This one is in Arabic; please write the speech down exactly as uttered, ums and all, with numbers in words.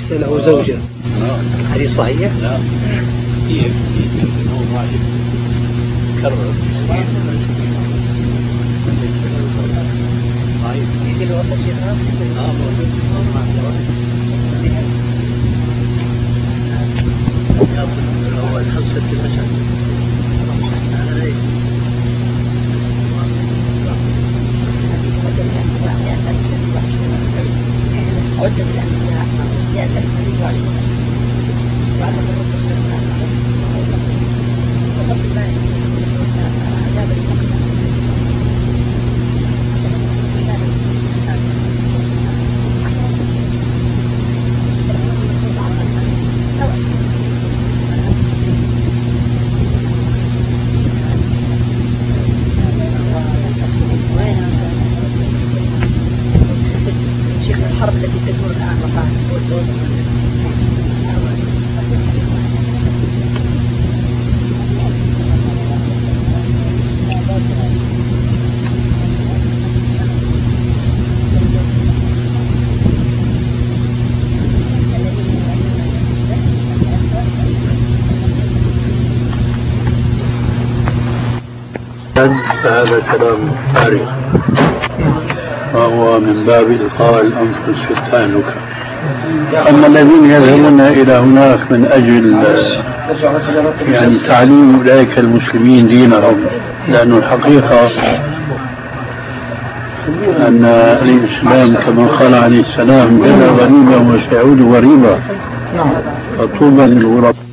ليس له زوجة، حديث صحيح؟ لا هي هو ضعيف كرر ضعيف يجي له وصل شيخنا؟ اه موجود أول خمسة المشهد فهذا كلام فارغ، وهو من باب إلقاء الأنفس في التهلكة. أما الذين يذهبون إلى هناك من أجل يعني تعليم أولئك المسلمين دينهم، لأن الحقيقة أن الإسلام كما قال عليه السلام بدا غريبا وسيعود غريبا، فطوبى للغرباء.